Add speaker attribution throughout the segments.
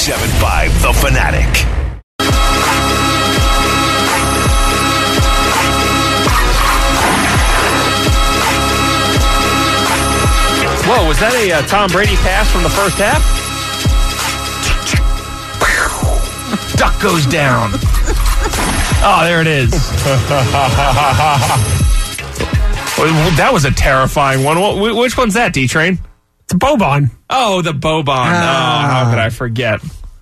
Speaker 1: 97.5 The Fanatic.
Speaker 2: Whoa, was that a Tom Brady pass from the first half? Duck goes down. Oh, there it is. That was a terrifying one. Which one's that, D-Train?
Speaker 3: It's a Boban.
Speaker 2: Oh, the Boban. Oh, how could I forget?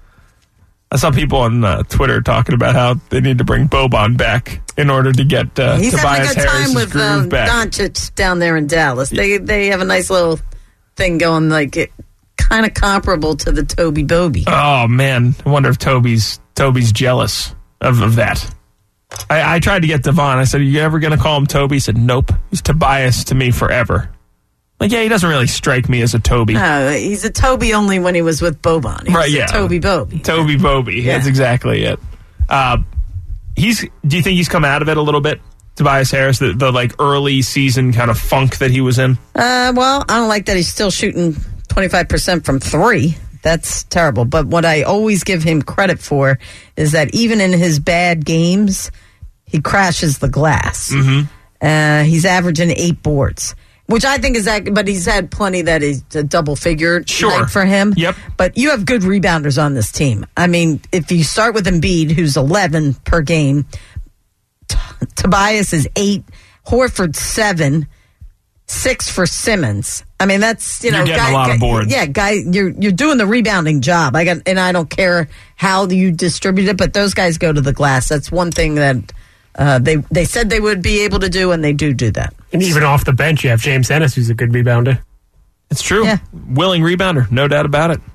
Speaker 2: I saw people on Twitter talking about how they need to bring Boban back in order to get
Speaker 4: He's having
Speaker 2: Tobias
Speaker 4: a good time
Speaker 2: Harris's
Speaker 4: with
Speaker 2: groove back.
Speaker 4: Doncic down there in Dallas. They have a nice little thing going, like kind of comparable to the Toby Bobby.
Speaker 2: Oh man, I wonder if Toby's jealous of that. I tried to get Devon. I said, "Are you ever going to call him Toby?" He said, "Nope. He's Tobias to me forever." Like, yeah, he doesn't really strike me as a Toby.
Speaker 4: No, he's a Toby only when he was with Boban. He was a Toby Bobby.
Speaker 2: Toby Bobby. Yeah. That's exactly it. Do you think he's come out of it a little bit, Tobias Harris? The like early season kind of funk that he was in.
Speaker 4: Well, I don't like that he's still shooting 25% from three. That's terrible. But what I always give him credit for is that even in his bad games, he crashes the glass. Mm-hmm. He's averaging 8 boards, which I think is that. But he's had plenty that is a double figure night for him.
Speaker 2: Yep.
Speaker 4: But you have good rebounders on this team. I mean, if you start with Embiid, who's 11 per game, Tobias is 8, Horford 7. 6 for Simmons. I mean, that's,
Speaker 2: you're getting a lot of boards.
Speaker 4: Yeah, you're doing the rebounding job. I don't care how you distribute it, but those guys go to the glass. That's one thing that they said they would be able to do, and they do that.
Speaker 3: And even off the bench, you have James Ennis, who's a good rebounder.
Speaker 2: It's true. Yeah. Willing rebounder, no doubt about it.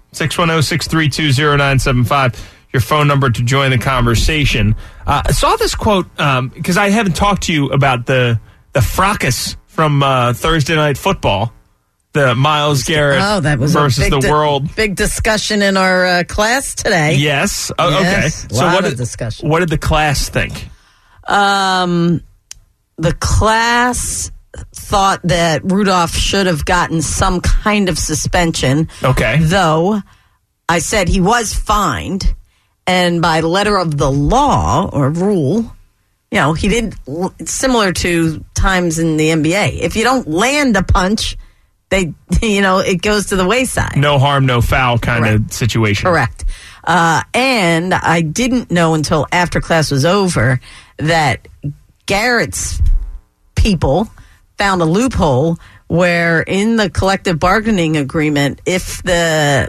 Speaker 2: 610-632-0975. Your phone number to join the conversation. I saw this quote because I haven't talked to you about the fracas from Thursday Night Football, the Myles Garrett versus the world.
Speaker 4: Big discussion in our class today.
Speaker 2: Yes.
Speaker 4: Yes,
Speaker 2: okay. So what did the class think?
Speaker 4: The class thought that Rudolph should have gotten some kind of suspension.
Speaker 2: Okay.
Speaker 4: Though I said he was fined, and by letter of the law or rule, you know, he didn't, similar to times in the NBA. If you don't land a punch, it goes to the wayside.
Speaker 2: No harm, no foul kind of situation.
Speaker 4: Correct. And I didn't know until after class was over that Garrett's people found a loophole where in the collective bargaining agreement, if it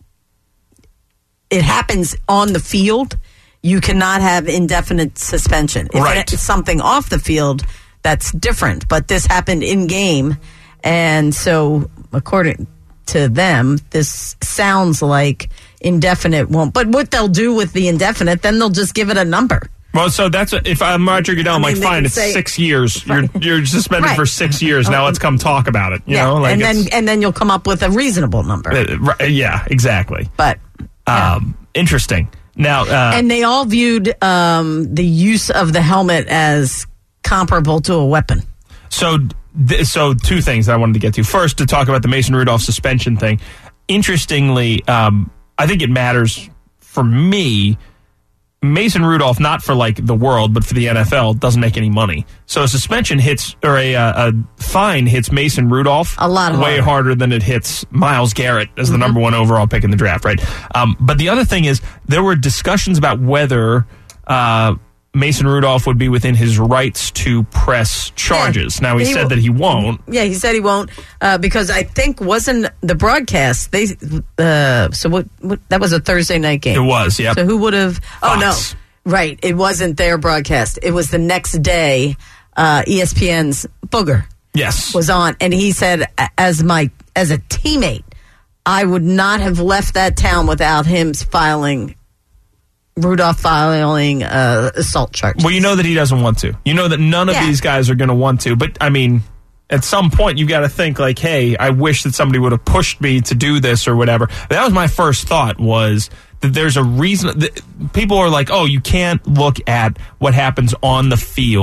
Speaker 4: happens on the field, you cannot have indefinite suspension. If it's something off the field, that's different. But this happened in game, and so according to them, this sounds like indefinite won't. But what they'll do with the indefinite, then they'll just give it a number.
Speaker 2: Well, so that's if I'm Roger Goodell, I'm like, fine, it's 6 years. You're suspended for 6 years. Now let's come talk about it. You know, like
Speaker 4: and then you'll come up with a reasonable number.
Speaker 2: Yeah, exactly.
Speaker 4: But
Speaker 2: interesting. Now,
Speaker 4: and they all viewed the use of the helmet as comparable to a weapon.
Speaker 2: So 2 things I wanted to get to. First, to talk about the Mason Rudolph suspension thing. Interestingly, I think it matters for me. Mason Rudolph, not for like the world, but for the NFL, doesn't make any money. So a suspension hits, or a fine hits Mason Rudolph
Speaker 4: a lot
Speaker 2: way harder than it hits Myles Garrett as the number 1 overall pick in the draft, right? But the other thing is, there were discussions about whether Mason Rudolph would be within his rights to press charges. Now, he said that he won't.
Speaker 4: Yeah, he said he won't because I think wasn't the broadcast. So what? That was a Thursday night game.
Speaker 2: It was, yeah.
Speaker 4: So who would have? Oh,
Speaker 2: Fox.
Speaker 4: no. Right. It wasn't their broadcast. It was the next day. ESPN's Booger was on, and he said, as a teammate, I would not have left that town without him Rudolph filing assault charges.
Speaker 2: Well, you know that he doesn't want to. You know that none of these guys are going to want to. But, I mean, at some point, you've got to think, like, hey, I wish that somebody would have pushed me to do this or whatever. That was my first thought, was that there's a reason. People are like, oh, you can't look at what happens on the field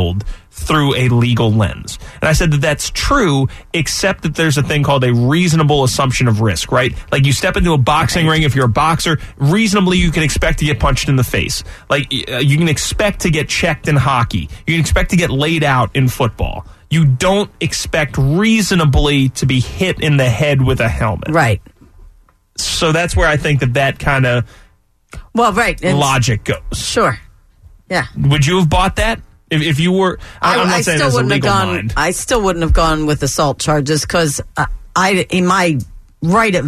Speaker 2: through a legal lens. And I said that that's true, except that there's a thing called a reasonable assumption of risk, right? Like you step into a boxing ring, if you're a boxer, reasonably you can expect to get punched in the face. Like you can expect to get checked in hockey. You can expect to get laid out in football. You don't expect reasonably to be hit in the head with a helmet.
Speaker 4: Right.
Speaker 2: So that's where I think that kind of logic goes.
Speaker 4: Sure. Yeah.
Speaker 2: Would you have bought that? If you were, I'm not saying as a legal mind.
Speaker 4: I still wouldn't have gone with assault charges because in my right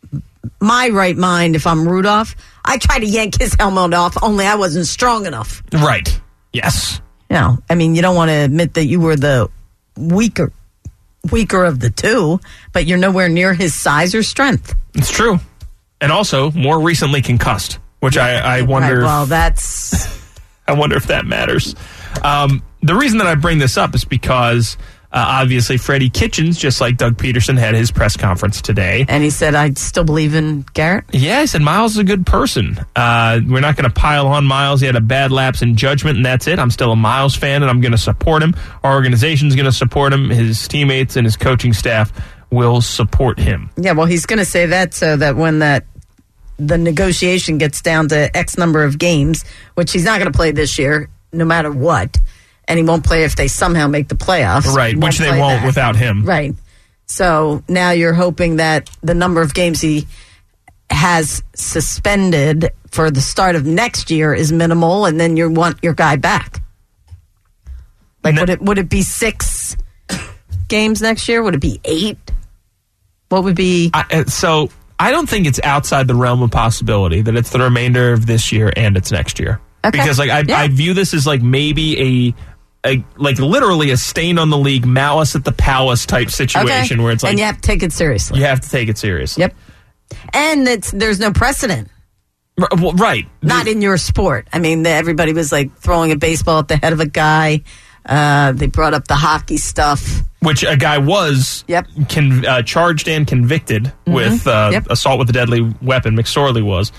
Speaker 4: mind, if I'm Rudolph, I try to yank his helmet off, only I wasn't strong enough.
Speaker 2: Right. Yes.
Speaker 4: I mean, you don't want to admit that you were the weaker of the two, but you're nowhere near his size or strength.
Speaker 2: It's true. And also, more recently concussed, which I wonder.
Speaker 4: Right, well, that's...
Speaker 2: I wonder if that matters. The reason that I bring this up is because obviously Freddie Kitchens, just like Doug Peterson, had his press conference today.
Speaker 4: And he said, I still believe in Garrett?
Speaker 2: Yeah, he said Miles is a good person. We're not going to pile on Miles. He had a bad lapse in judgment, and that's it. I'm still a Miles fan, and I'm going to support him. Our organization's going to support him. His teammates and his coaching staff will support him.
Speaker 4: Yeah, well, he's going to say that so that when the negotiation gets down to X number of games, which he's not going to play this year, no matter what, and he won't play if they somehow make the playoffs.
Speaker 2: Right, which they won't without him.
Speaker 4: Right. So now you're hoping that the number of games he has suspended for the start of next year is minimal, and then you want your guy back. Like, would it be 6 games next year? Would it be 8? What would be...
Speaker 2: So I don't think it's outside the realm of possibility that it's the remainder of this year and it's next year.
Speaker 4: Okay.
Speaker 2: Because I view this as like maybe like literally a stain on the league, malice at the palace type situation where it's like...
Speaker 4: And you have to take it seriously.
Speaker 2: You have to take it seriously.
Speaker 4: Yep. And there's no precedent.
Speaker 2: Well, right.
Speaker 4: Not in your sport. I mean, everybody was like throwing a baseball at the head of a guy. They brought up the hockey stuff.
Speaker 2: Which a guy was charged and convicted with assault with a deadly weapon. McSorley was.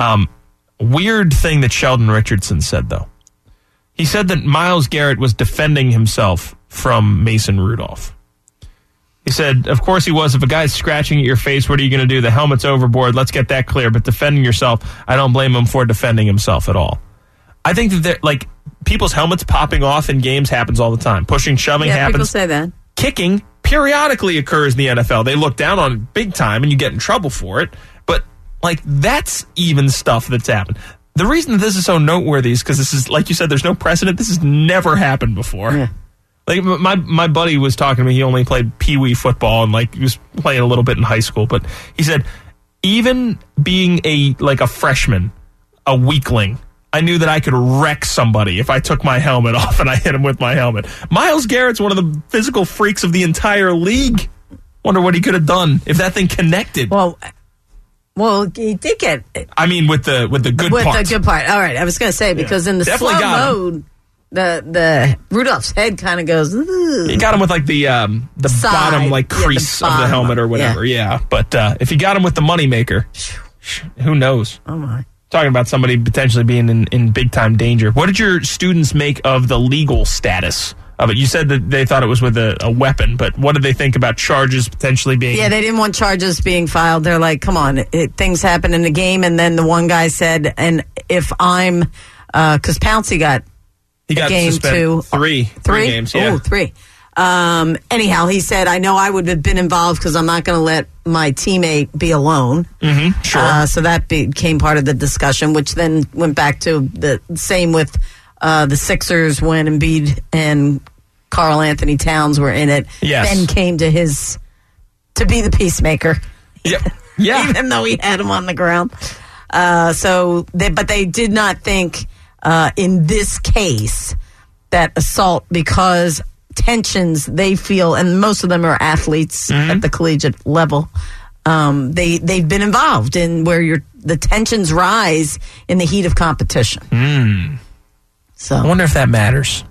Speaker 2: Weird thing that Sheldon Richardson said, though. He said that Myles Garrett was defending himself from Mason Rudolph. He said, of course he was. If a guy's scratching at your face, what are you going to do? The helmet's overboard. Let's get that clear. But defending yourself, I don't blame him for defending himself at all. I think that people's helmets popping off in games happens all the time. Pushing, shoving happens.
Speaker 4: People say that.
Speaker 2: Kicking periodically occurs in the NFL. They look down on it big time and you get in trouble for it. But that's even stuff that's happened. The reason that this is so noteworthy is because this is, like you said, there's no precedent. This has never happened before. Yeah. Like my buddy was talking to me. He only played peewee football and he was playing a little bit in high school. But he said, even being a freshman, a weakling, I knew that I could wreck somebody if I took my helmet off and I hit him with my helmet. Myles Garrett's one of the physical freaks of the entire league. Wonder what he could have done if that thing connected.
Speaker 4: Well, he did get it.
Speaker 2: I mean, with the good part. With
Speaker 4: the good part. All right, I was going to say, because in the slow mode, the Rudolph's head kind of goes... Ugh.
Speaker 2: You got him with the bottom crease of the helmet or whatever. Yeah. But if you got him with the moneymaker, who knows?
Speaker 4: Oh, my.
Speaker 2: Talking about somebody potentially being in big-time danger. What did your students make of the legal status of it? You said that they thought it was with a weapon, but what did they think about charges potentially being... Yeah,
Speaker 4: they didn't want charges being filed. They're like, come on, things happen in the game. And then the one guy said, and if I'm... Because Pouncey got a game too.
Speaker 2: Three games, yeah.
Speaker 4: Oh, 3. Anyhow, he said, I know I would have been involved because I'm not going to let my teammate be alone.
Speaker 2: Mm-hmm, sure.
Speaker 4: So that became part of the discussion, which then went back to the same with the Sixers when Embiid and Karl Anthony Towns were in it.
Speaker 2: Yes.
Speaker 4: Ben came to be the peacemaker.
Speaker 2: Yep. Yeah.
Speaker 4: Even though he had him on the ground. But they did not think in this case that assault, because tensions they feel, and most of them are athletes at the collegiate level, they've been involved in where the tensions rise in the heat of competition. So
Speaker 2: I wonder if that matters,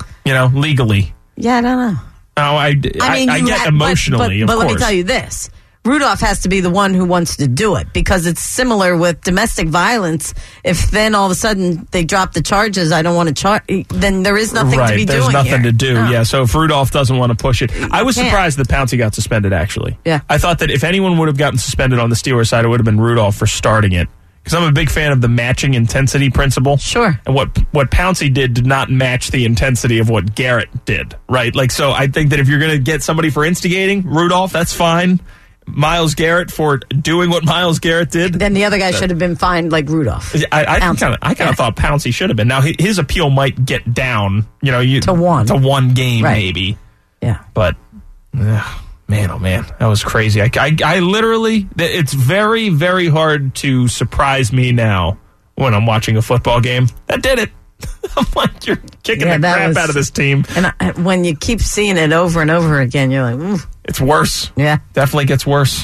Speaker 2: legally.
Speaker 4: Yeah, I don't know.
Speaker 2: I get emotionally,
Speaker 4: but
Speaker 2: of course.
Speaker 4: Let me tell you this. Rudolph has to be the one who wants to do it, because it's similar with domestic violence. If then all of a sudden they drop the charges, I don't want to charge, then there is nothing to be
Speaker 2: there's
Speaker 4: doing
Speaker 2: nothing
Speaker 4: here.
Speaker 2: to do.
Speaker 4: No.
Speaker 2: Yeah, so if Rudolph doesn't want to push it. I was surprised that Pouncey got suspended, actually.
Speaker 4: Yeah.
Speaker 2: I thought that if anyone would have gotten suspended on the Steelers side, it would have been Rudolph for starting it. Because I'm a big fan of the matching intensity principle.
Speaker 4: Sure.
Speaker 2: And what Pouncey did not match the intensity of what Garrett did, right? Like, so I think that if you're going to get somebody for instigating, Rudolph, that's fine. Myles Garrett for doing what Myles Garrett did.
Speaker 4: Then the other guy should have been fined like Rudolph.
Speaker 2: I kind of thought Pouncey should have been. Now, his appeal might get down, to one game,
Speaker 4: right.
Speaker 2: Maybe.
Speaker 4: Yeah.
Speaker 2: But, man, oh man, that was crazy. I literally, it's very, very hard to surprise me now when I'm watching a football game. That did it. I'm like, you're kicking the crap out of this team.
Speaker 4: And when you keep seeing it over and over again, you're like, ooh.
Speaker 2: It's worse.
Speaker 4: Yeah.
Speaker 2: Definitely gets worse.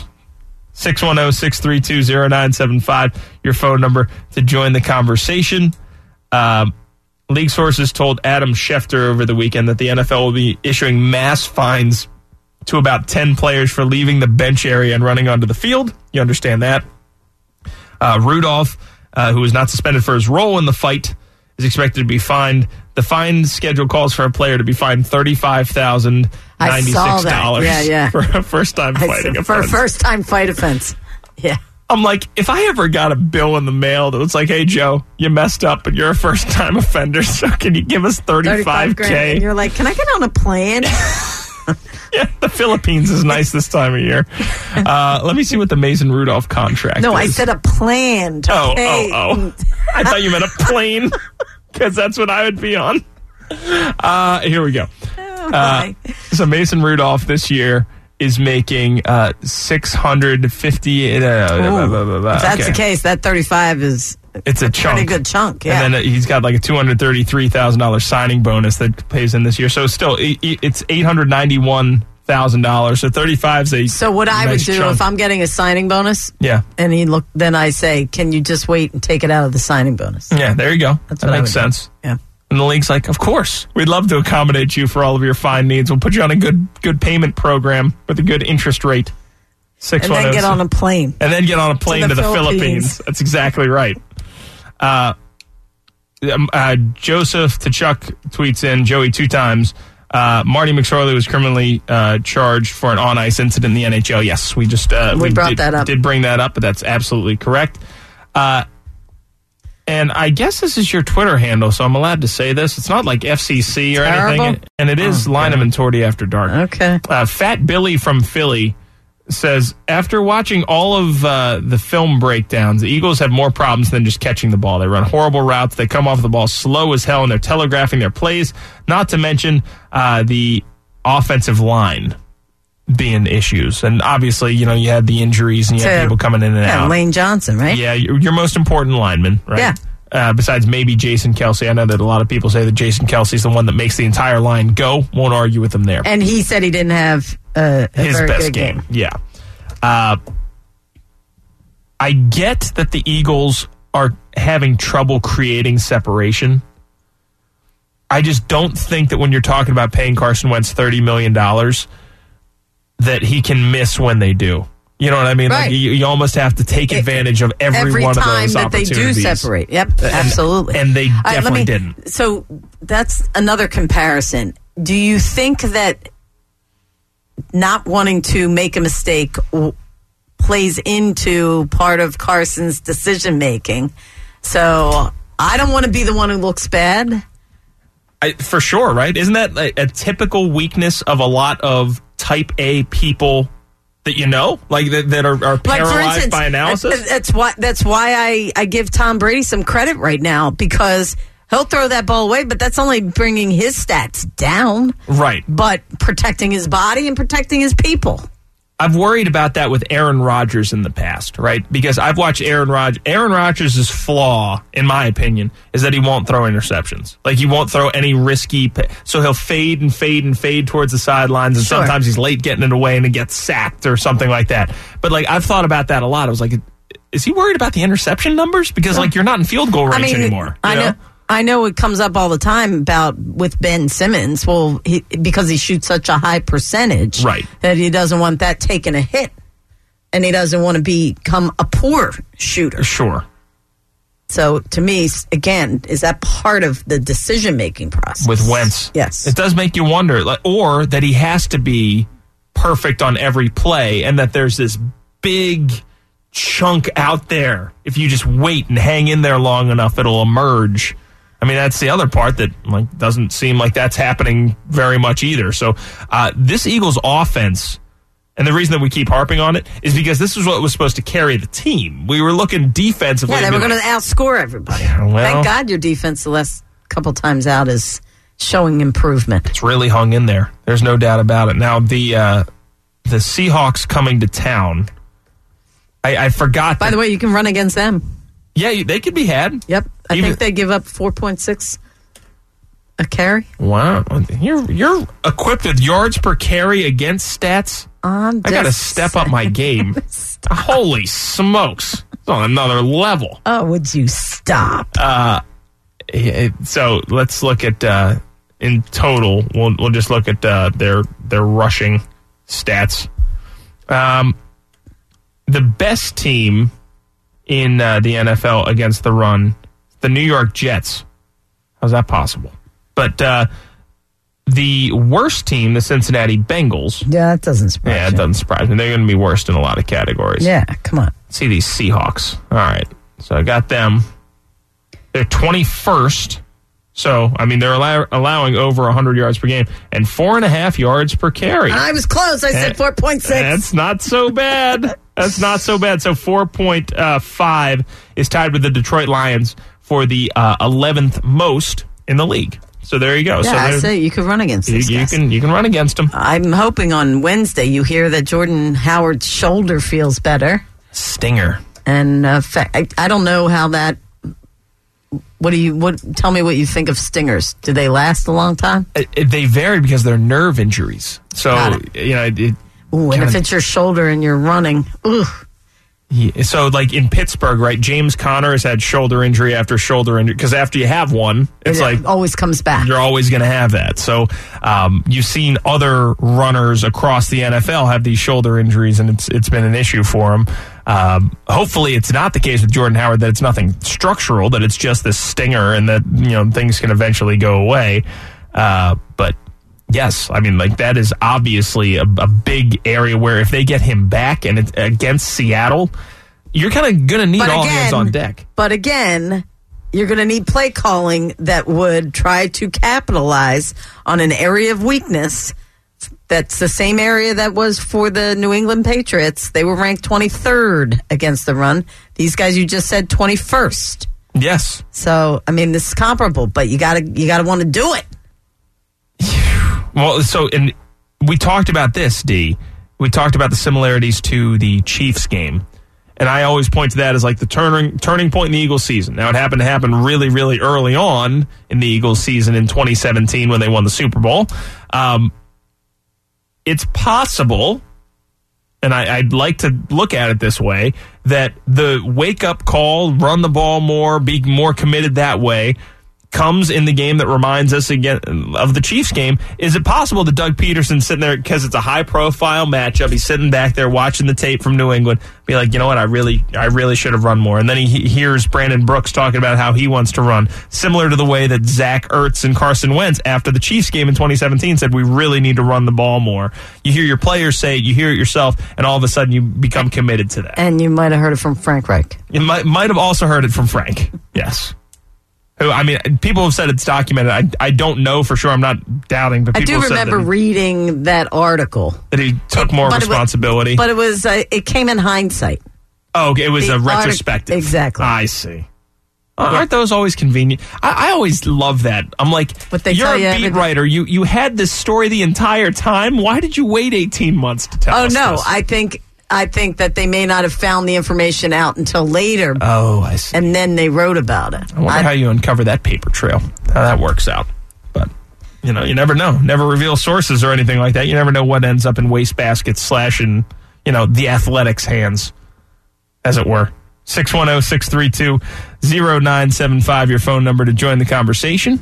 Speaker 2: 610-632-0975, your phone number to join the conversation. League sources told Adam Schefter over the weekend that the NFL will be issuing mass fines to about 10 players for leaving the bench area and running onto the field. You understand that. Rudolph, who was not suspended for his role in the fight, is expected to be fined. The fine schedule calls for a player to be fined $35,096 for a first-time fighting offense.
Speaker 4: For a first-time fight offense. Yeah.
Speaker 2: I'm like, if I ever got a bill in the mail that was like, hey, Joe, you messed up and you're a first-time offender, so can you give us $35K?
Speaker 4: And you're like, can I get on a plane?
Speaker 2: Yeah, the Philippines is nice this time of year. Let me see what the Mason Rudolph contract is.
Speaker 4: No, I said a plan to pay.
Speaker 2: I thought you meant a plane, because that's what I would be on. Here we go. So Mason Rudolph this year is making $650.
Speaker 4: If that's the case, that 35 is
Speaker 2: it's a chunk.
Speaker 4: Pretty good chunk, yeah.
Speaker 2: And then he's got like a $233,000 signing bonus that pays in this year. So still, it's $891,000. So 35 is a
Speaker 4: So what I would do
Speaker 2: chunk.
Speaker 4: if I'm getting a signing bonus,
Speaker 2: yeah,
Speaker 4: and then I say, can you just wait and take it out of the signing bonus?
Speaker 2: Yeah, there you go.
Speaker 4: That's
Speaker 2: that makes sense.
Speaker 4: Do. Yeah.
Speaker 2: And the league's like, of course, we'd love to accommodate you for all of your fine needs. We'll put you on a good payment program with a good interest rate. 610.
Speaker 4: And then get on a plane.
Speaker 2: And then get on a plane to the Philippines. That's exactly right. Joseph Tkachuk tweets in, Joey 2 times, Marty McSorley was criminally charged for an on-ice incident in the NHL. Yes, we just we brought that up. Did bring that up, but that's absolutely correct. And I guess this is your Twitter handle, so I'm allowed to say this. It's not like FCC or anything, and it is Lineman Torty After Dark.
Speaker 4: Okay.
Speaker 2: Fat Billy from Philly says, after watching all of the film breakdowns, the Eagles have more problems than just catching the ball. They run horrible routes. They come off the ball slow as hell, and they're telegraphing their plays, not to mention the offensive line being issues. And obviously, you had the injuries and you had people coming in and out.
Speaker 4: Lane Johnson, right?
Speaker 2: Yeah, your most important lineman, right?
Speaker 4: Yeah.
Speaker 2: Besides maybe Jason Kelce. I know that a lot of people say that Jason Kelce's the one that makes the entire line go. Won't argue with him there.
Speaker 4: And he said he didn't have his very
Speaker 2: best
Speaker 4: good
Speaker 2: game. Yeah. I get that the Eagles are having trouble creating separation. I just don't think that when you're talking about paying Carson Wentz $30 million, that he can miss when they do. You know what I mean?
Speaker 4: Right.
Speaker 2: Like you almost have to take advantage of every one of those opportunities.
Speaker 4: Every time that they do separate. Yep, absolutely.
Speaker 2: And they definitely didn't.
Speaker 4: So that's another comparison. Do you think that not wanting to make a mistake plays into part of Carson's decision-making? So I don't want to be the one who looks bad.
Speaker 2: For sure, right? Isn't that a typical weakness of a lot of type A people that like that are paralyzed
Speaker 4: for instance,
Speaker 2: by analysis?
Speaker 4: That's why I give Tom Brady some credit right now, because he'll throw that ball away, but that's only bringing his stats down. Right. But protecting his body and protecting his people.
Speaker 2: I've worried about that with Aaron Rodgers in the past, right? Because I've watched Aaron Rodgers. Aaron Rodgers' flaw, in my opinion, is that he won't throw interceptions. Like, he won't throw any risky... So he'll fade and fade and fade towards the sidelines, and sometimes he's late getting it away and it gets sacked or something like that. But, I've thought about that a lot. I was like, is he worried about the interception numbers? Because, you're not in field goal range anymore.
Speaker 4: I know it comes up all the time with Ben Simmons. Well, because he shoots such a high percentage, right, that he doesn't want that taking a hit. and he doesn't want to become a poor shooter.
Speaker 2: Sure.
Speaker 4: So, to me, again, is that part of the decision-making process?
Speaker 2: With Wentz.
Speaker 4: Yes.
Speaker 2: It does make you wonder, or that he has to be perfect on every play, and that there's this big chunk out there. If you just wait and hang in there long enough, it'll emerge. I mean, that's the other part that doesn't seem like that's happening very much either. So this Eagles offense, and the reason that we keep harping on it, is because this is what was supposed to carry the team. We were looking defensively.
Speaker 4: Yeah, they were going to outscore everybody.
Speaker 2: Well,
Speaker 4: thank God your defense the last couple times out is showing improvement.
Speaker 2: It's really hung in there. There's no doubt about it. Now, the Seahawks coming to town, I forgot.
Speaker 4: By the way, you can run against them.
Speaker 2: Yeah, they could be had.
Speaker 4: Yep. I think they give up 4.6 a carry.
Speaker 2: Wow. You're equipped with yards per carry against stats? I got to step up my game. Holy smokes. It's on another level.
Speaker 4: Oh, would you stop?
Speaker 2: So let's look at, in total, we'll just look at their rushing stats. The best team in the NFL against the run, the New York Jets. How's that possible? But the worst team, the Cincinnati Bengals.
Speaker 4: Yeah, that doesn't surprise me.
Speaker 2: Yeah, it doesn't surprise me. They're going to be worst in a lot of categories.
Speaker 4: Yeah, come on.
Speaker 2: Let's see these Seahawks. All right. So I got them. They're 21st. So, I mean, they're allowing over 100 yards per game and 4.5 yards per carry.
Speaker 4: I was close. I said 4.6.
Speaker 2: That's not so bad. That's not so bad. So 4.5 is tied with the Detroit Lions for the 11th most in the league. So there you go.
Speaker 4: Yeah,
Speaker 2: so
Speaker 4: I say you can run against these guys.
Speaker 2: You can run against them.
Speaker 4: I'm hoping on Wednesday you hear that Jordan Howard's shoulder feels better.
Speaker 2: Stinger.
Speaker 4: And I don't know how that. Tell me what you think of stingers. Do they last a long time?
Speaker 2: They vary because they're nerve injuries. So,
Speaker 4: and if it's your shoulder and you're running, ugh.
Speaker 2: Yeah, so, like in Pittsburgh, right? James Conner has had shoulder injury after shoulder injury because after you have one, it's like
Speaker 4: always comes back.
Speaker 2: You're always going to have that. So, you've seen other runners across the NFL have these shoulder injuries, and it's been an issue for them. Hopefully, it's not the case with Jordan Howard that it's nothing structural, that it's just this stinger, and that things can eventually go away. But yes, I mean, like that is obviously a big area where if they get him back and it's against Seattle, you're kind of going to need all hands on deck.
Speaker 4: But again, you're going to need play calling that would try to capitalize on an area of weakness. That's the same area that was for the New England Patriots. They were ranked 23rd against the run. These guys, you just said 21st.
Speaker 2: Yes.
Speaker 4: So, I mean, this is comparable, but you gotta want to do it.
Speaker 2: Well, and we talked about this, D. We talked about the similarities to the Chiefs game. And I always point to that as like the turning point in the Eagles season. Now, it happened to happen really, really early on in the Eagles season in 2017 when they won the Super Bowl. It's possible, and I'd like to look at it this way, that the wake-up call, run the ball more, be more committed that way, comes in the game that reminds us again of the Chiefs game. Is it possible that Doug Peterson's sitting there because it's a high-profile matchup? He's sitting back there watching the tape from New England, be like, you know what, I really should have run more. And then he hears Brandon Brooks talking about how he wants to run, similar to the way that Zach Ertz and Carson Wentz after the Chiefs game in 2017 said we really need to run the ball more. You hear your players say it, you hear it yourself, and all of a sudden you become committed to that.
Speaker 4: And you might have heard it from Frank Reich.
Speaker 2: You might have also heard it from Frank. Yes. Who, I mean, people have said it's documented. I don't know for sure. I'm not doubting, but people
Speaker 4: I do remember reading that article
Speaker 2: that he took more responsibility.
Speaker 4: But it was it came in hindsight.
Speaker 2: Oh, okay. It was a retrospective.
Speaker 4: Exactly.
Speaker 2: I see. Aren't those always convenient? I always love that. I'm like, you're a beat writer. You had this story the entire time. Why did you wait 18 months to tell us
Speaker 4: this? Oh, no.
Speaker 2: This?
Speaker 4: I think that they may not have found the information out until later.
Speaker 2: Oh, I see.
Speaker 4: And then they wrote about it.
Speaker 2: I wonder how you uncover that paper trail, how that works out. But, you never know. Never reveal sources or anything like that. You never know what ends up in wastebaskets / in, the Athletics' hands, as it were. 610-632-0975, your phone number to join the conversation.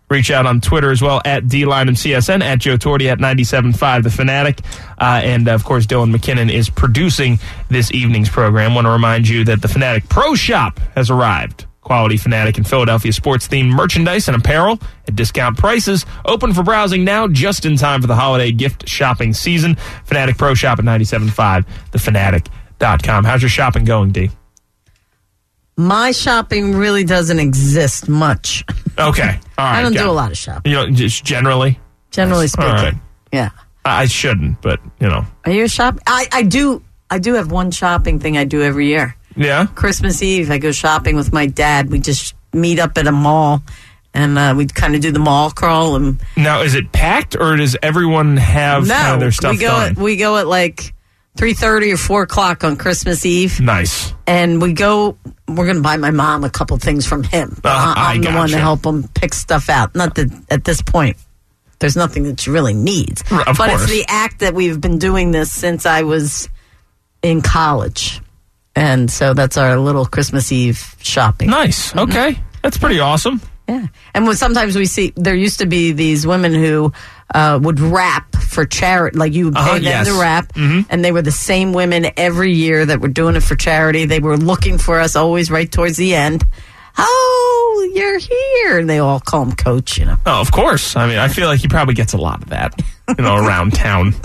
Speaker 2: Reach out on Twitter as well, at DLineMCSN, at Joe Torti, at 97.5 The Fanatic. And, of course, Dylan McKinnon is producing this evening's program. Want to remind you that the Fanatic Pro Shop has arrived. Quality Fanatic and Philadelphia sports-themed merchandise and apparel at discount prices. Open for browsing now, just in time for the holiday gift shopping season. Fanatic Pro Shop at 97.5, thefanatic.com. How's your shopping going, D?
Speaker 4: My shopping really doesn't exist much.
Speaker 2: Okay. All right.
Speaker 4: I don't do a lot of shopping.
Speaker 2: Just generally?
Speaker 4: Generally speaking.
Speaker 2: All right.
Speaker 4: Yeah.
Speaker 2: I shouldn't, but,
Speaker 4: Are you a shop? I do have one shopping thing I do every year.
Speaker 2: Yeah?
Speaker 4: Christmas Eve, I go shopping with my dad. We just meet up at a mall, and we kind of do the mall crawl. And
Speaker 2: now, is it packed, or does everyone have kind of their stuff done?
Speaker 4: We go at like 3:30 or 4 o'clock on Christmas Eve.
Speaker 2: Nice.
Speaker 4: And we're going to buy my mom a couple things from him. I'm the one to help him pick stuff out. Not that at this point, there's nothing that she really needs.
Speaker 2: Of course.
Speaker 4: It's the act that we've been doing this since I was in college. And so that's our little Christmas Eve shopping.
Speaker 2: Nice. Okay. That's pretty awesome.
Speaker 4: Yeah. And sometimes we see, there used to be these women who would rap for charity. Like you would pay them to rap. Mm-hmm. And they were the same women every year that were doing it for charity. They were looking for us always right towards the end. Oh, you're here. And they all call him Coach,
Speaker 2: Oh, of course. I mean, I feel like he probably gets a lot of that, around town.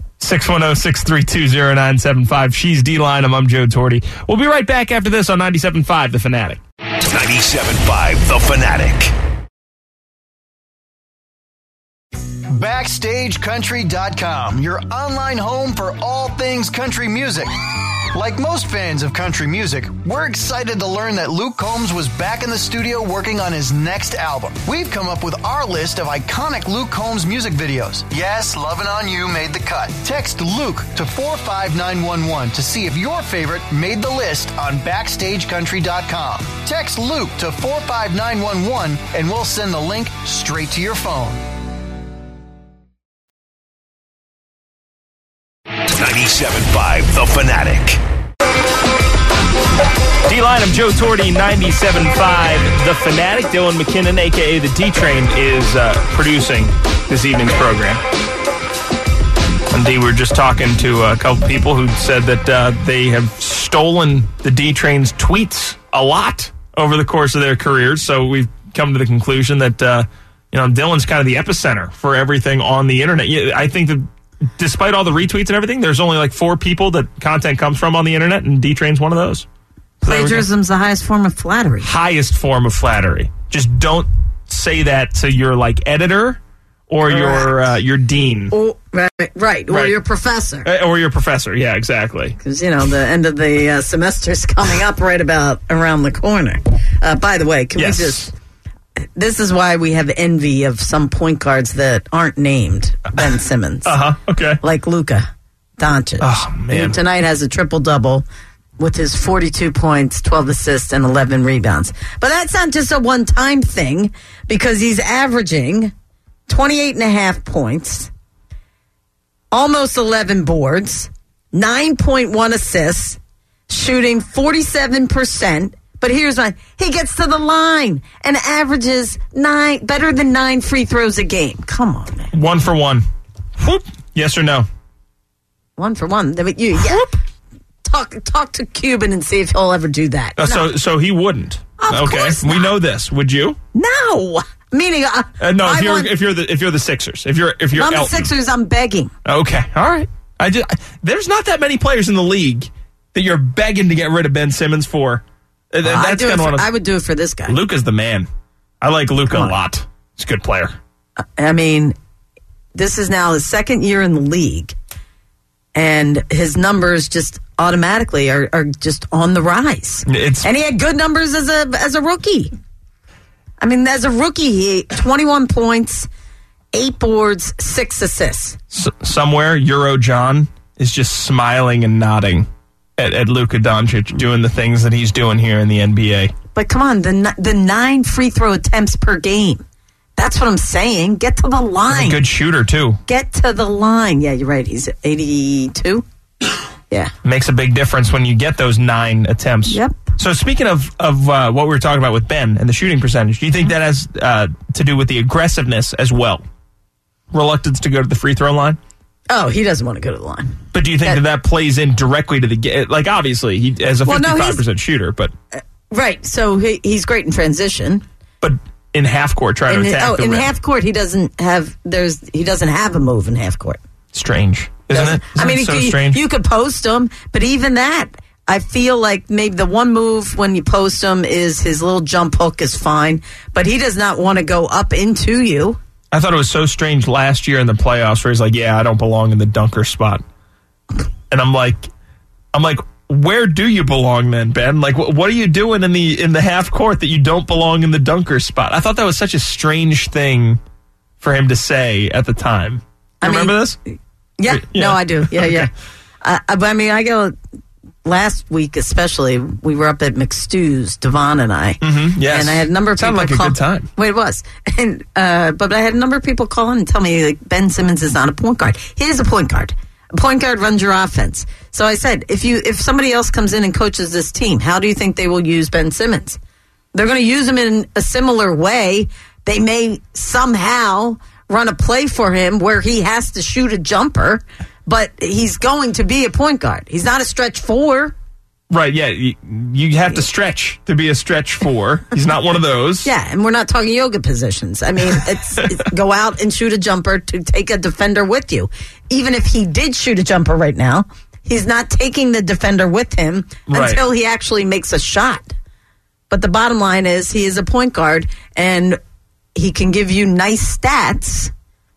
Speaker 2: 610-632-0975. She's D-Line. I'm Joe Torti. We'll be right back after this on 97.5 The Fanatic.
Speaker 1: 97.5 The Fanatic.
Speaker 5: BackstageCountry.com, your online home for all things country music. Like most fans of country music, we're excited to learn that Luke Combs was back in the studio working on his next album. We've come up with our list of iconic Luke Combs music videos. Yes, Lovin' On You made the cut. Text Luke to 45911 to see if your favorite made the list on BackstageCountry.com. Text Luke to 45911 and we'll send the link straight to your phone.
Speaker 1: 97.5 The Fanatic.
Speaker 2: D-Line, I'm Joe Torti, 97.5 The Fanatic. Dylan McKinnon, a.k.a. the D-Train, is producing this evening's program. And D, we were just talking to a couple people who said that they have stolen the D-Train's tweets a lot over the course of their careers. So we've come to the conclusion that, Dylan's kind of the epicenter for everything on the internet. I think that despite all the retweets and everything, there's only like 4 people that content comes from on the internet, and D-Train's one of those. So
Speaker 4: plagiarism's the highest form of flattery.
Speaker 2: Highest form of flattery. Just don't say that to your editor or your dean.
Speaker 4: Right. Or your professor.
Speaker 2: Or your professor, yeah, exactly.
Speaker 4: Because, the end of the semester's coming up right about around the corner. By the way, this is why we have envy of some point guards that aren't named Ben Simmons.
Speaker 2: Okay.
Speaker 4: Like Luka Doncic.
Speaker 2: Oh, man.
Speaker 4: Who tonight has a triple-double with his 42 points, 12 assists, and 11 rebounds. But that's not just a one-time thing, because he's averaging 28.5 points, almost 11 boards, 9.1 assists, shooting 47%. But here's one. He gets to the line and averages better than 9 free throws a game. Come on, man.
Speaker 2: 1 for 1. Whoop. Yes or no?
Speaker 4: 1 for 1. Talk to Cuban and see if he'll ever do that.
Speaker 2: No. So he wouldn't.
Speaker 4: Of course not.
Speaker 2: We know this. Would you?
Speaker 4: No. Meaning,
Speaker 2: no. If you're the Sixers, if you're
Speaker 4: I'm
Speaker 2: Elton.
Speaker 4: the Sixers, I'm begging.
Speaker 2: Okay. All right. There's not that many players in the league that you're begging to get rid of Ben Simmons for.
Speaker 4: I would do it for this guy.
Speaker 2: Luka's the man. I like Luka a lot. He's a good player.
Speaker 4: I mean, this is now his second year in the league, and his numbers just automatically are just on the rise. And he had good numbers as a rookie. I mean, as a rookie, he had 21 points, 8 boards, 6 assists.
Speaker 2: Somewhere, Euro John is just smiling and nodding at Luka Doncic doing the things that he's doing here in the NBA.
Speaker 4: But come on, the 9 free throw attempts per game. That's what I'm saying. Get to the line.
Speaker 2: He's a good shooter, too.
Speaker 4: Get to the line. Yeah, you're right. He's 82. Yeah, Yeah.
Speaker 2: Makes a big difference when you get those 9 attempts.
Speaker 4: Yep.
Speaker 2: So speaking of what we were talking about with Ben and the shooting percentage, do you think that has to do with the aggressiveness as well? Reluctance to go to the free throw line?
Speaker 4: Oh, he doesn't want to go to the line.
Speaker 2: But do you think that plays in directly to the game? Like, obviously, he has a 55% shooter, but...
Speaker 4: Right, so he's great in transition.
Speaker 2: But in half court, trying to attack the rim.
Speaker 4: In half court, he doesn't have a move in half court.
Speaker 2: Strange, isn't it?
Speaker 4: I mean,
Speaker 2: so strange?
Speaker 4: You could post him, but even that, I feel like maybe the one move when you post him is his little jump hook is fine, but he does not want to go up into you.
Speaker 2: I thought it was so strange last year in the playoffs where he's like, yeah, I don't belong in the dunker spot. And I'm like, where do you belong then, Ben? Like, what are you doing in the half court that you don't belong in the dunker spot? I thought that was such a strange thing for him to say at the time. Remember this?
Speaker 4: Yeah, no, I do. Yeah,
Speaker 2: okay.
Speaker 4: yeah. I mean, I go last week especially. We were up at McStew's, Devon and I.
Speaker 2: Mm-hmm, yes.
Speaker 4: And I had a number of people
Speaker 2: Sounded like a good time.
Speaker 4: Well, it was. And but I had a number of people call in and tell me like Ben Simmons is not a point guard. He is a point guard. A point guard runs your offense. So I said, if somebody else comes in and coaches this team, how do you think they will use Ben Simmons? They're going to use him in a similar way. They may somehow run a play for him where he has to shoot a jumper, but he's going to be a point guard. He's not a stretch 4.
Speaker 2: Right, yeah. You have to stretch to be a stretch 4. He's not one of those.
Speaker 4: Yeah, and we're not talking yoga positions. I mean, it's go out and shoot a jumper to take a defender with you. Even if he did shoot a jumper right now, he's not taking the defender with him until he actually makes a shot. But the bottom line is he is a point guard, and he can give you nice stats,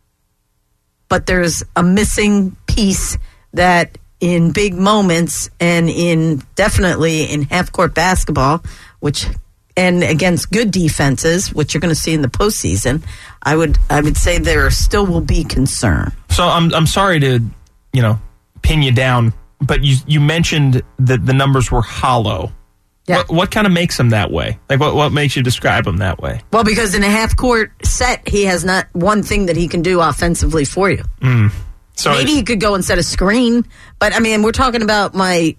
Speaker 4: but there's a missing piece that in big moments and definitely in half-court basketball, and against good defenses, which you're going to see in the postseason, I would say there still will be concern.
Speaker 2: So I'm sorry to, pin you down, but you mentioned that the numbers were hollow.
Speaker 4: Yeah.
Speaker 2: What kind of makes them that way? Like, what makes you describe them that way?
Speaker 4: Well, because in a half-court set, he has not one thing that he can do offensively for you.
Speaker 2: So
Speaker 4: maybe he could go and set a screen, but I mean, we're talking about my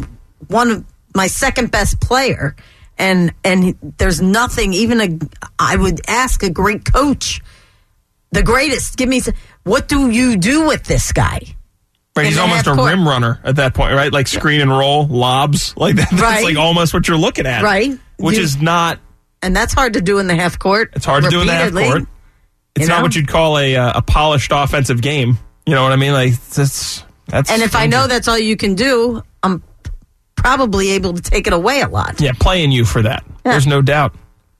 Speaker 4: second best player, and there's nothing. I would ask a great coach, the greatest. What do you do with this guy?
Speaker 2: Right, he's almost a rim runner at that point, right? Like screen and roll, lobs, like that. That's like almost what you're looking at,
Speaker 4: right?
Speaker 2: Which is not,
Speaker 4: and that's hard to do in the half court.
Speaker 2: It's hard to do in the half court. It's not what you'd call a polished offensive game. You know what I mean? Like that's.
Speaker 4: And if I know that's all you can do, I'm probably able to take it away a lot.
Speaker 2: Yeah, playing you for that. Yeah. There's no doubt.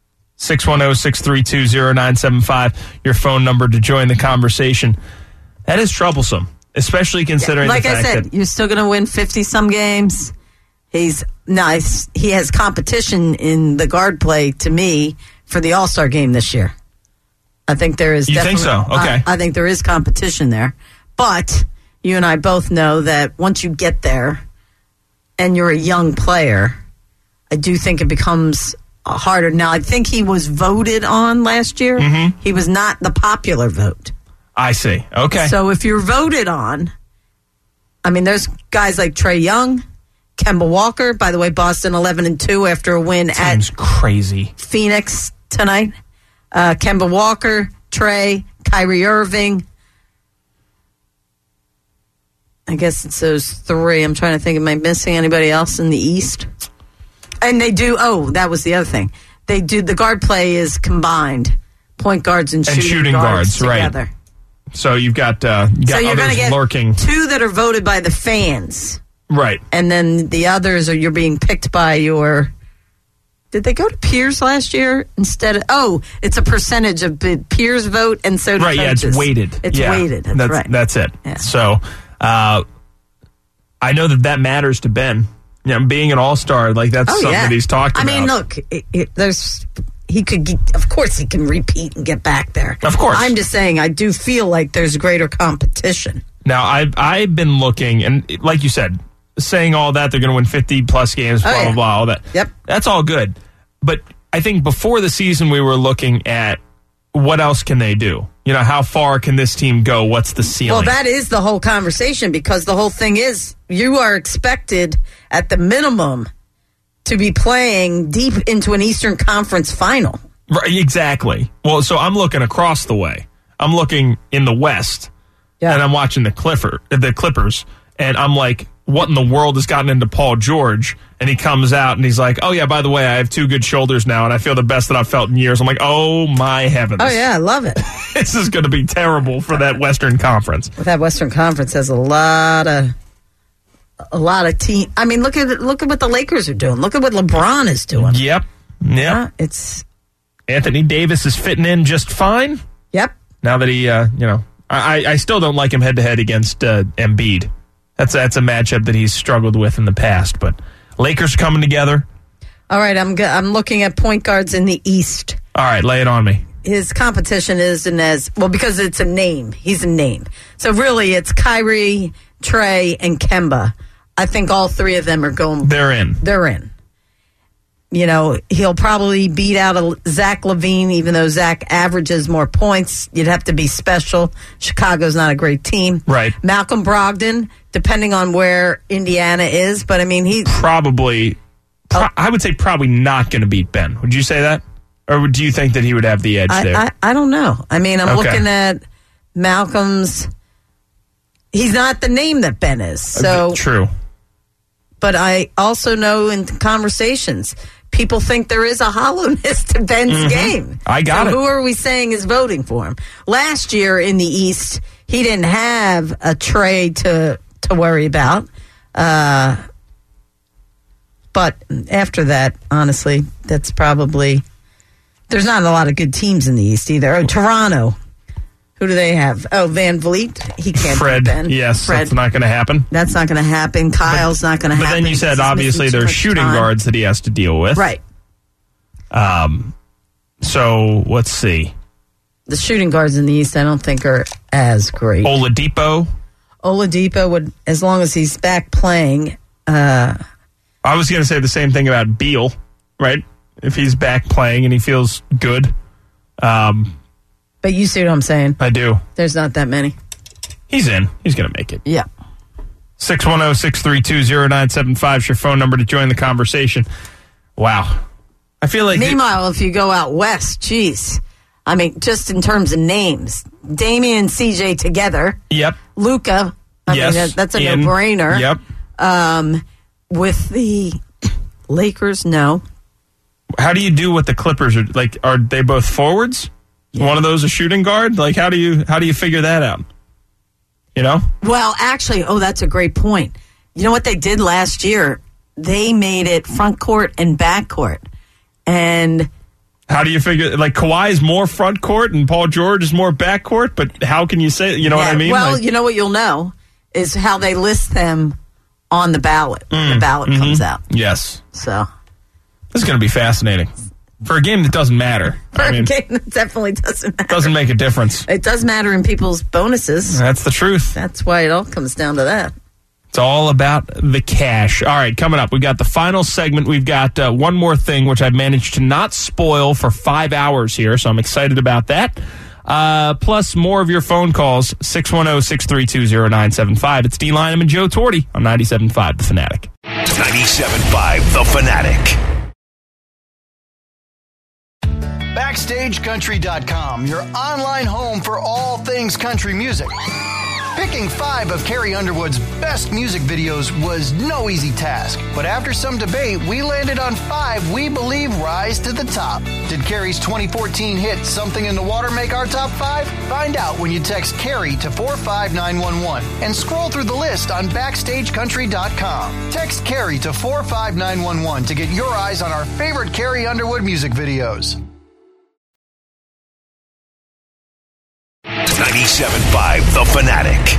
Speaker 2: 610-632-0975, your phone number to join the conversation. That is troublesome. Especially considering
Speaker 4: like
Speaker 2: the fact
Speaker 4: I said, you're still going to win 50-some games. He's nice. He has competition in the guard play, to me, for the All-Star game this year. I think there is.
Speaker 2: You think so? Okay.
Speaker 4: I think there is competition there. But you and I both know that once you get there and you're a young player, I do think it becomes harder. Now, I think he was voted on last year. Mm-hmm. He was not the popular vote.
Speaker 2: I see. Okay.
Speaker 4: So if you're voted on, I mean, there's guys like Trae Young, Kemba Walker. By the way, Boston 11-2 after a win at
Speaker 2: crazy
Speaker 4: Phoenix tonight. Kemba Walker, Trae, Kyrie Irving. I guess it's those 3. I'm trying to think, am I missing anybody else in the East? And they do, that was the other thing. They do, the guard play is combined. Point guards and shooting guards together.
Speaker 2: Right. So you've got you're
Speaker 4: others get
Speaker 2: lurking.
Speaker 4: 2 that are voted by the fans.
Speaker 2: Right.
Speaker 4: And then the others you're being picked by your... Did they go to peers last year instead of... it's a percentage of peers vote and so do
Speaker 2: coaches. Yeah, it's weighted.
Speaker 4: It's weighted. That's right.
Speaker 2: That's it.
Speaker 4: Yeah.
Speaker 2: So I know that matters to Ben. Being an all-star, like that's something that he's talked about.
Speaker 4: I mean, look, he could, of course, he can repeat and get back there.
Speaker 2: Of course.
Speaker 4: I'm just saying, I do feel like there's greater competition.
Speaker 2: Now, I've been looking, and like you said, saying all that, they're going to win 50-plus games, blah, blah, all that.
Speaker 4: Yep.
Speaker 2: That's all good. But I think before the season, we were looking at what else can they do? How far can this team go? What's the ceiling?
Speaker 4: Well, that is the whole conversation, because the whole thing is you are expected at the minimum to be playing deep into an Eastern Conference final.
Speaker 2: Right, exactly. Well, so I'm looking across the way. I'm looking in the West, and I'm watching the Clippers, and I'm like, what in the world has gotten into Paul George? And he comes out and he's like, oh, yeah, by the way, I have 2 good shoulders now, and I feel the best that I've felt in years. I'm like, oh, my heavens.
Speaker 4: Oh, yeah, I love it.
Speaker 2: This is going to be terrible for that Western Conference.
Speaker 4: That Western Conference has a lot of team. I mean, look at what the Lakers are doing. Look at what LeBron is doing.
Speaker 2: Yep.
Speaker 4: It's
Speaker 2: Anthony Davis is fitting in just fine.
Speaker 4: Yep.
Speaker 2: Now that he, I still don't like him head-to-head against Embiid. That's a matchup that he's struggled with in the past, but Lakers coming together.
Speaker 4: All right, I'm looking at point guards in the East.
Speaker 2: All right, lay it on me.
Speaker 4: His competition isn't as well because it's a name. He's a name. So really, it's Kyrie, Trey, and Kemba. I think all 3 of them are going.
Speaker 2: They're in.
Speaker 4: They're in. He'll probably beat out Zach LaVine, even though Zach averages more points. You'd have to be special. Chicago's not a great team.
Speaker 2: Right.
Speaker 4: Malcolm Brogdon, depending on where Indiana is. But, I mean, he...
Speaker 2: Probably... I would say probably not going to beat Ben. Would you say that? Or do you think that he would have the edge there?
Speaker 4: I don't know. I mean, I'm looking at Malcolm's... He's not the name that Ben is. So
Speaker 2: true.
Speaker 4: But I also know in conversations... People think there is a hollowness to Ben's game.
Speaker 2: I got it.
Speaker 4: Who are we saying is voting for him? Last year in the East, he didn't have a trade to worry about. But after that, honestly, that's probably... There's not a lot of good teams in the East either. Oh, Toronto. Who do they have? Oh, Van Vliet. He can't
Speaker 2: Fred.
Speaker 4: beat Ben.
Speaker 2: Yes,
Speaker 4: Fred.
Speaker 2: That's not going to happen.
Speaker 4: That's not going to happen. Kyle's not going to happen.
Speaker 2: But then you said, obviously, there's shooting guards that he has to deal with.
Speaker 4: Right.
Speaker 2: So, let's see.
Speaker 4: The shooting guards in the East, I don't think are as great.
Speaker 2: Oladipo
Speaker 4: would, as long as he's back playing.
Speaker 2: I was going to say the same thing about Beal, right? If he's back playing and he feels good.
Speaker 4: But you see what I'm saying?
Speaker 2: I do.
Speaker 4: There's not that many.
Speaker 2: He's in. He's going to make it.
Speaker 4: Yeah.
Speaker 2: 610-632-0975 is your phone number to join the conversation. Wow. I feel like...
Speaker 4: Meanwhile, if you go out west, geez. I mean, just in terms of names. Damian and CJ together.
Speaker 2: Yep.
Speaker 4: Luka. I mean, that's a no-brainer.
Speaker 2: Yep.
Speaker 4: With the Lakers, no.
Speaker 2: How do you do what the Clippers are... Like, are they both forwards? Yeah. One of those a shooting guard? Like, how do you figure that out? Well,
Speaker 4: actually, that's a great point. You know what they did last year? They made it front court and back court. And
Speaker 2: how do you figure, like, Kawhi is more front court and Paul George is more back court, but how can you say, what I mean?
Speaker 4: Well, you know what you'll know is how they list them on the ballot. The ballot comes out.
Speaker 2: Yes.
Speaker 4: So
Speaker 2: this is going to be fascinating. For a game that doesn't matter.
Speaker 4: A game that definitely doesn't matter.
Speaker 2: Doesn't make a difference.
Speaker 4: It does matter in people's bonuses.
Speaker 2: That's the truth.
Speaker 4: That's why it all comes down to that.
Speaker 2: It's all about the cash. All right, coming up, we got the final segment. We've got one more thing, which I've managed to not spoil for 5 hours here, so I'm excited about that. Plus, more of your phone calls, 610-632-0975. It's D. Lynam and Joe Torti on 97.5 The Fanatic.
Speaker 1: 97.5 The Fanatic.
Speaker 5: BackstageCountry.com, your online home for all things country music. Picking 5 of Carrie Underwood's best music videos was no easy task, but after some debate, we landed on 5 we believe rise to the top. Did Carrie's 2014 hit Something in the Water make our top 5? Find out when you text Carrie to 45911 and scroll through the list on BackstageCountry.com. Text Carrie to 45911 to get your eyes on our favorite Carrie Underwood music videos.
Speaker 1: 97.5 The Fanatic.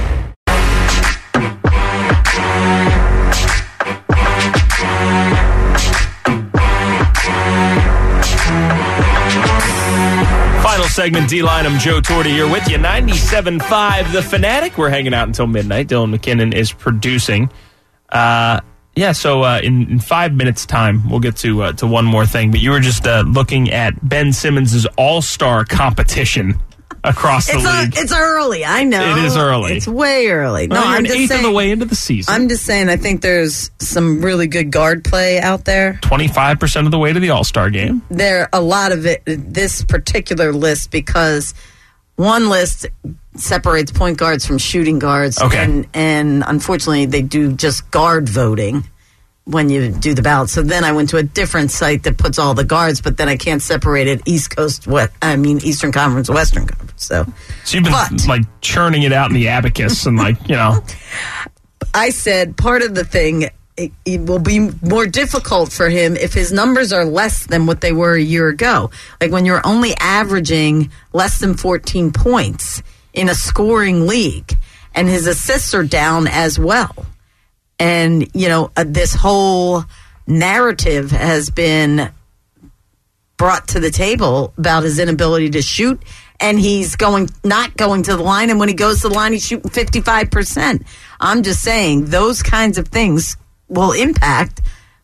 Speaker 2: Final segment, D. Lynam, Joe Torti here with you. 97.5 The Fanatic. We're hanging out until midnight. Dylan McKinnon is producing. Yeah, so in 5 minutes' time, we'll get to one more thing. But you were just looking at Ben Simmons' all-star competition across the league.
Speaker 4: It's early, I know.
Speaker 2: It is early.
Speaker 4: It's way early.
Speaker 2: Well,
Speaker 4: No,
Speaker 2: you're
Speaker 4: I'm
Speaker 2: an
Speaker 4: just
Speaker 2: eighth
Speaker 4: saying,
Speaker 2: of the way into the season.
Speaker 4: I'm just saying I think there's some really good guard play out there.
Speaker 2: 25% of the way to the all-star game.
Speaker 4: There a lot of it, this particular list, because one list separates point guards from shooting guards.
Speaker 2: Okay.
Speaker 4: And unfortunately, they do just guard voting when you do the ballot. So then I went to a different site that puts all the guards, but then I can't separate it Eastern Conference, Western Conference. So
Speaker 2: you've been churning it out in the abacus and
Speaker 4: I said part of the thing, it will be more difficult for him if his numbers are less than what they were a year ago. Like when you're only averaging less than 14 points in a scoring league, and his assists are down as well. And, this whole narrative has been brought to the table about his inability to shoot, and he's not going to the line, and when he goes to the line, he's shooting 55%. I'm just saying those kinds of things will impact,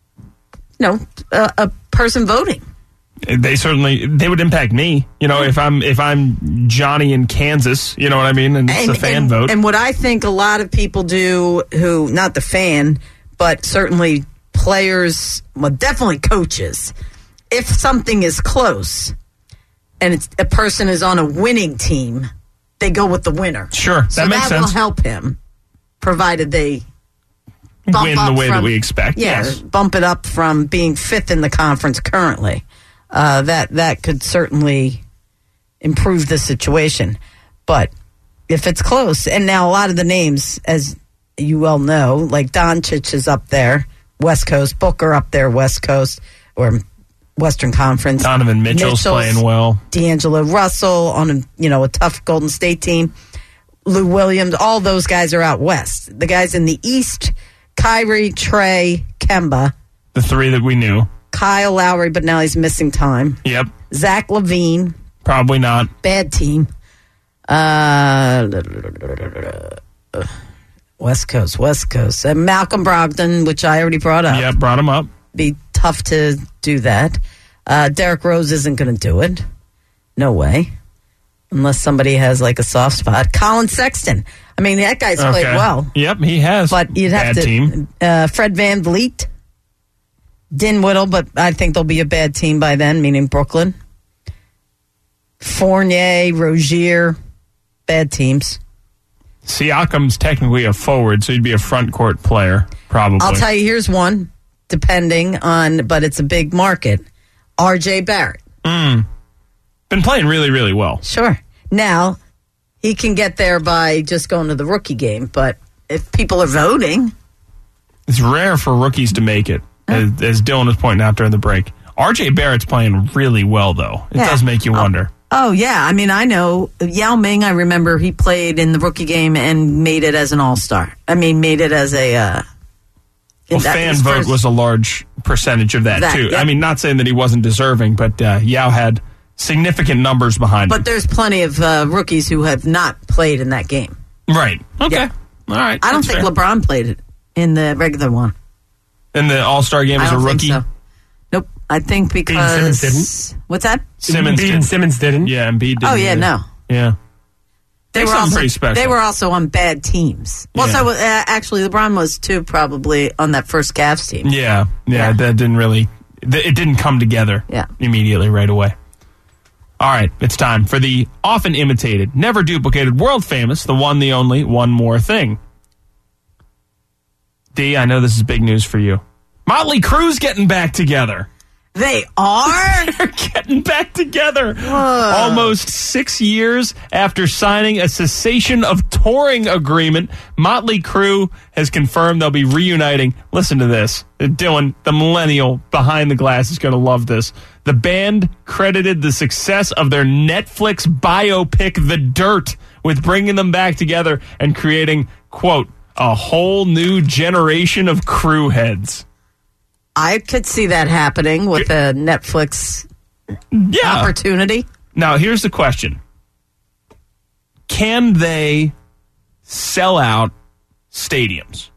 Speaker 4: a person voting.
Speaker 2: They would impact me. If I'm Johnny in Kansas, you know what I mean? And it's a fan vote.
Speaker 4: And what I think a lot of people do who, not the fan, but certainly players, well, definitely coaches, if something is close and a person is on a winning team, they go with the winner.
Speaker 2: Sure, that makes sense.
Speaker 4: That will help him, provided they
Speaker 2: win the way that we expect.
Speaker 4: Yeah,
Speaker 2: yes.
Speaker 4: Bump it up from being fifth in the conference currently. That could certainly improve the situation. But if it's close, and now a lot of the names, as you well know, like Doncic is up there, West Coast, Booker up there, West Coast, or Western Conference.
Speaker 2: Donovan Mitchell's playing well.
Speaker 4: D'Angelo Russell on a tough Golden State team. Lou Williams, all those guys are out west. The guys in the East, Kyrie, Trey, Kemba.
Speaker 2: The three that we knew.
Speaker 4: Kyle Lowry, but now he's missing time.
Speaker 2: Yep.
Speaker 4: Zach LaVine.
Speaker 2: Probably not.
Speaker 4: Bad team. West Coast. And Malcolm Brogdon, which I already brought up.
Speaker 2: Yep, brought him up.
Speaker 4: Be tough to do that. Derrick Rose isn't going to do it. No way. Unless somebody has a soft spot. Colin Sexton. I mean, that guy's played well.
Speaker 2: Yep, he has.
Speaker 4: But you'd have
Speaker 2: bad team.
Speaker 4: Fred VanVleet. Dinwiddie, but I think they'll be a bad team by then, meaning Brooklyn. Fournier, Rozier, bad teams.
Speaker 2: Siakam's technically a forward, so he'd be a front court player, probably.
Speaker 4: I'll tell you, here's one, but it's a big market. RJ Barrett.
Speaker 2: Been playing really, really well.
Speaker 4: Sure. Now, he can get there by just going to the rookie game, but if people are voting.
Speaker 2: It's rare for rookies to make it. As Dylan was pointing out during the break. RJ Barrett's playing really well, though. It does make you wonder.
Speaker 4: Oh, yeah. I mean, I know. Yao Ming, I remember he played in the rookie game and made it as an all-star. I mean, made it as a...
Speaker 2: fan vote was a large percentage of that too.
Speaker 4: Yeah.
Speaker 2: I mean, not saying that he wasn't deserving, but Yao had significant numbers behind him.
Speaker 4: But there's plenty of rookies who have not played in that game.
Speaker 2: Right. Okay.
Speaker 4: Yeah.
Speaker 2: All right.
Speaker 4: I don't think LeBron played it in the regular one.
Speaker 2: In the All-Star game as a rookie?
Speaker 4: Think so. Nope. I think because...
Speaker 3: Simmons didn't.
Speaker 4: What's that?
Speaker 2: Simmons
Speaker 3: didn't.
Speaker 2: Yeah, Embiid didn't.
Speaker 4: Oh, yeah, no.
Speaker 2: Yeah.
Speaker 4: They were
Speaker 2: also pretty special.
Speaker 4: They were also on bad teams. Well,
Speaker 2: Yeah.
Speaker 4: so actually, LeBron was too, probably on that first Cavs team.
Speaker 2: Yeah. That didn't really... It didn't come together immediately right away. All right, it's time for the often imitated, never duplicated, world famous, the one, the only, one more thing. D, I know this is big news for you. Motley Crue's getting back together.
Speaker 4: They are?
Speaker 2: They're getting back together. Almost 6 years after signing a cessation of touring agreement, Motley Crue has confirmed they'll be reuniting. Listen to this. Dylan, the millennial behind the glass, is going to love this. The band credited the success of their Netflix biopic, The Dirt, with bringing them back together and creating, quote, a whole new generation of Crue heads.
Speaker 4: I could see that happening with a Netflix opportunity.
Speaker 2: Now, here's the question. Can they sell out stadiums?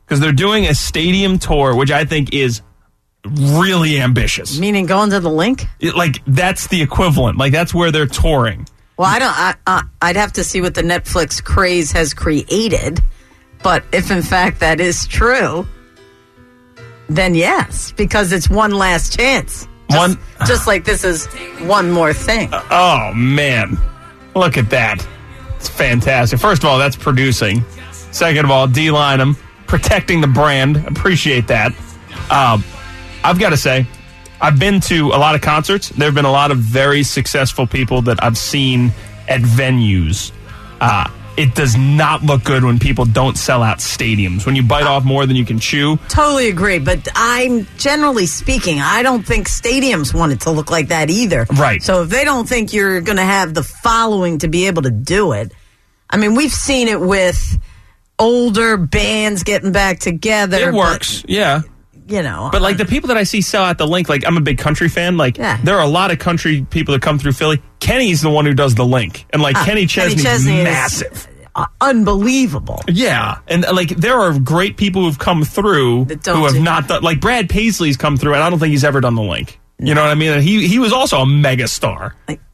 Speaker 2: because they're doing a stadium tour, which I think is really ambitious.
Speaker 4: Meaning going to the link?
Speaker 2: That's the equivalent. That's where they're touring.
Speaker 4: Well, I'd have to see what the Netflix craze has created. But if in fact that is true, then yes, because it's one last chance. Just like this is one more thing.
Speaker 2: Oh, man. Look at that. It's fantastic. First of all, that's producing. Second of all, D-line them, protecting the brand. Appreciate that. I've got to say, I've been to a lot of concerts. There have been a lot of very successful people that I've seen at venues. It does not look good when people don't sell out stadiums, when you bite off more than you can chew.
Speaker 4: Totally agree, but I'm generally speaking, I don't think stadiums want it to look like that either.
Speaker 2: Right.
Speaker 4: So if they don't think you're going to have the following to be able to do it, I mean, we've seen it with older bands getting back together.
Speaker 2: It works, yeah.
Speaker 4: You know.
Speaker 2: But the people that I see sell out the link, I'm a big country fan. There are a lot of country people that come through Philly. Kenny's the one who does the link. And Kenny Chesney's massive.
Speaker 4: Unbelievable.
Speaker 2: Yeah. And there are great people who've come through who have not done, Brad Paisley's come through, and I don't think he's ever done the link. No. You know what I mean? And he was also a mega star.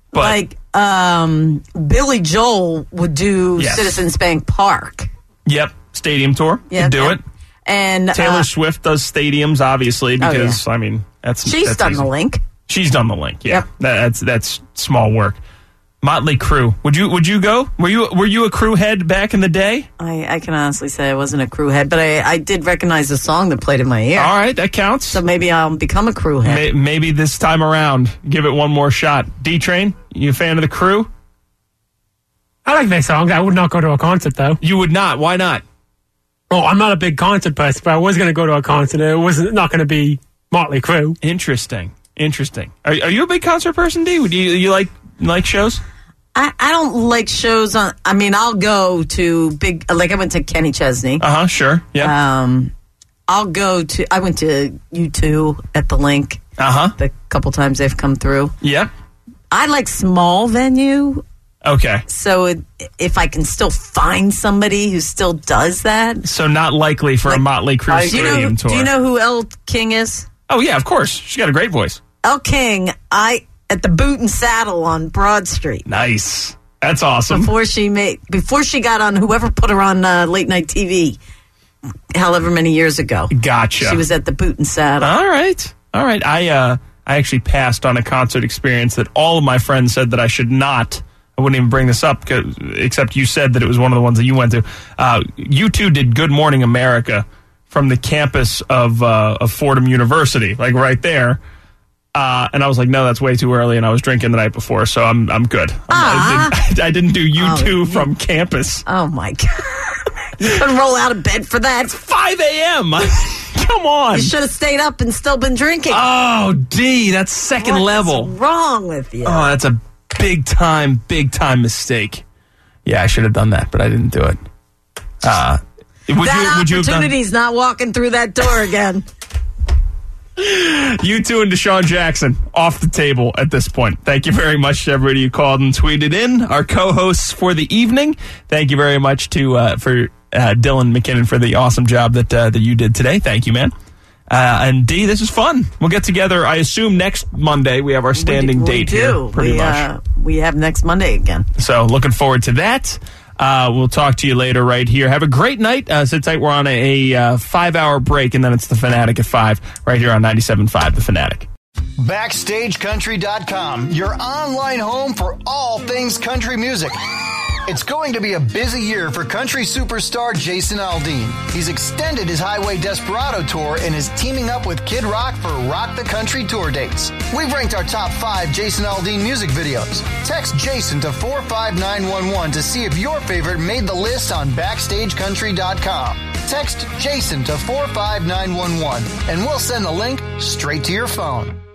Speaker 4: Billy Joel would do Citizens Bank Park.
Speaker 2: Yep. Stadium tour.
Speaker 4: Yeah,
Speaker 2: Could do it.
Speaker 4: And
Speaker 2: Taylor Swift does stadiums, obviously, because
Speaker 4: she's done the link.
Speaker 2: She's done the link. Yeah,
Speaker 4: yep.
Speaker 2: That's small work. Motley Crue. Would you go? Were you a Crue head back in the day?
Speaker 4: I can honestly say I wasn't a Crue head, but I did recognize the song that played in my ear.
Speaker 2: All right, that counts.
Speaker 4: So maybe I'll become a Crue head.
Speaker 2: Maybe this time around, give it one more shot. D-Train, you a fan of the Crue?
Speaker 3: I like their songs. I would not go to a concert, though.
Speaker 2: You would not? Why not?
Speaker 3: Well, I'm not a big concert person, but I was going to go to a concert. It was not going to be Motley Crue.
Speaker 2: Interesting. Are you a big concert person, D? Would you like shows?
Speaker 4: I don't like shows on. I mean, I'll go to big. I went to Kenny Chesney.
Speaker 2: Sure. Yeah.
Speaker 4: I went to U2 at the Link. The couple times they've come through.
Speaker 2: Yep.
Speaker 4: I like small venue.
Speaker 2: Okay.
Speaker 4: So if I can still find somebody who still does that.
Speaker 2: So not likely for a Motley Crue stadium tour.
Speaker 4: Do you know who Elle King is?
Speaker 2: Oh, yeah, of course. She's got a great voice.
Speaker 4: Elle King, at the Boot and Saddle on Broad Street.
Speaker 2: Nice. That's awesome.
Speaker 4: Before she got on, whoever put her on late night TV, however many years ago.
Speaker 2: Gotcha.
Speaker 4: She was at the Boot and Saddle.
Speaker 2: All right. I actually passed on a concert experience that all of my friends said that I should not. I wouldn't even bring this up, except you said that it was one of the ones that you went to. U2 did Good Morning America from the campus of Fordham University, right there. And I was like, no, that's way too early, and I was drinking the night before, so I'm good. I didn't do U2 from campus.
Speaker 4: Oh, my God. You couldn't roll out of bed for that.
Speaker 2: It's 5 a.m. Come on.
Speaker 4: You should have stayed up and still been drinking.
Speaker 2: Oh, D, that's second level.
Speaker 4: What's wrong with you?
Speaker 2: Oh, that's a big time mistake. Yeah, I should have done that, but I didn't do it.
Speaker 4: Opportunity's not walking through that door again.
Speaker 2: U2 and Deshaun Jackson off the table at this point. Thank you very much to everybody who called and tweeted in. Our co-hosts for the evening. Thank you very much for Dylan McKinnon for the awesome job that you did today. Thank you, man. And D, this is fun. We'll get together, I assume, next Monday. We have our standing date here. Pretty much.
Speaker 4: We have next Monday again.
Speaker 2: So looking forward to that. We'll talk to you later right here. Have a great night. Sit tight. We're on a 5-hour break, and then it's The Fanatic at 5 right here on 97.5 The Fanatic.
Speaker 5: BackstageCountry.com, your online home for all things country music. It's going to be a busy year for country superstar Jason Aldean. He's extended his Highway Desperado tour and is teaming up with Kid Rock for Rock the Country tour dates. We've ranked our top 5 Jason Aldean music videos. Text Jason to 45911 to see if your favorite made the list on BackstageCountry.com. Text Jason to 45911 and we'll send the link straight to your phone.